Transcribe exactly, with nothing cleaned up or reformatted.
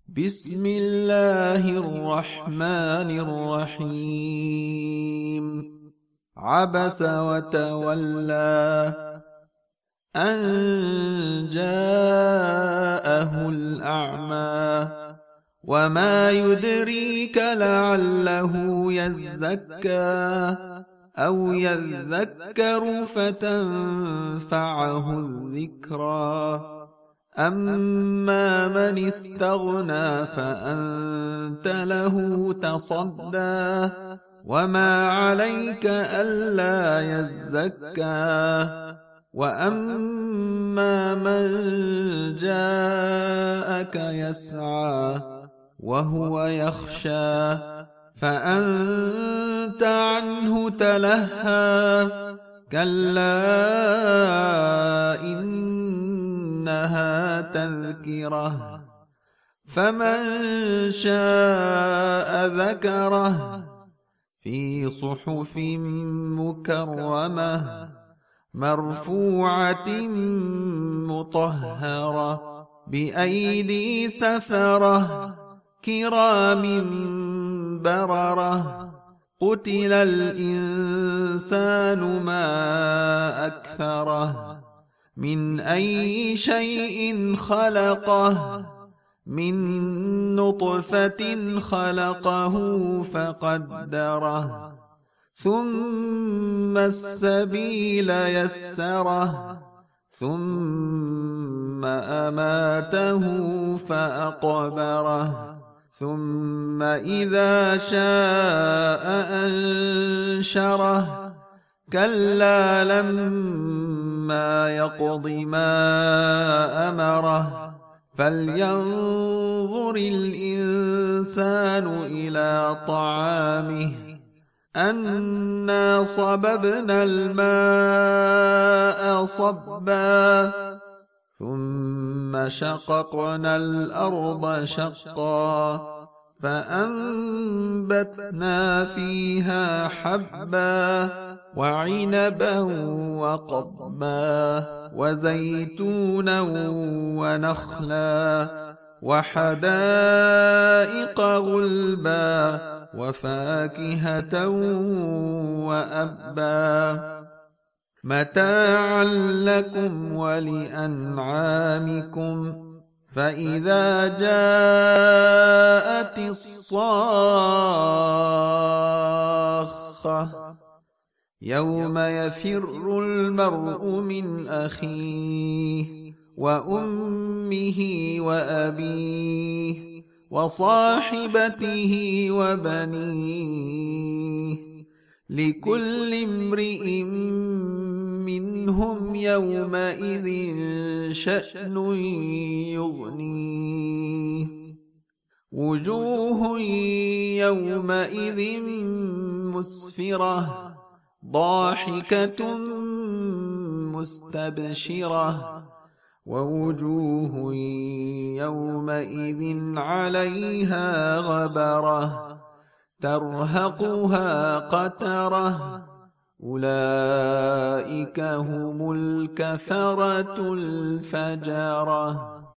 بسم الله الرحمن الرحيم. عبس وتولى أن جاءه الأعمى وما يدريك لعله يزكى أو يذكر فتنفعه الذكرى. أما من استغنى فأنت له تصدى وما عليك ألا يزكى. وأما من جاءك يسعى وهو يخشى فأنت عنه تلهى. كلا إنها تذكرة فمن شاء ذكره في صحف مكرمة مرفوعة مطهرة بأيدي سفرة كرام بررة. قتل الإنسان ما أكفره من أي شيء خلقه من نطفة خلقه فقدره ثم السبيل يسره ثم أماته فأقبره ثم إذا شاء أنشره. كلا لما يقض ما أمره فلينظر الإنسان إلى طعامه أنا صببنا الماء صبا ثم شققنا الأرض شقا فأنبتنا فيها حبا وعنبا وقضبا وزيتونا ونخلا وحدائق غلبا وفاكهة وأبا متاعا لكم ولأنعامكم. فإذا جاءت الصاخة يوم يفر المرء من أخيه وأمه وأبيه وصاحبته وبنيه لكل امرئ منهم يومئذ شأن يغنيه. وجوه يومئذ مسفرة ضاحكة مستبشرة ووجوه يومئذ عليها غبرة ترهقها قترة أولئك هم الكفرة الفجرة.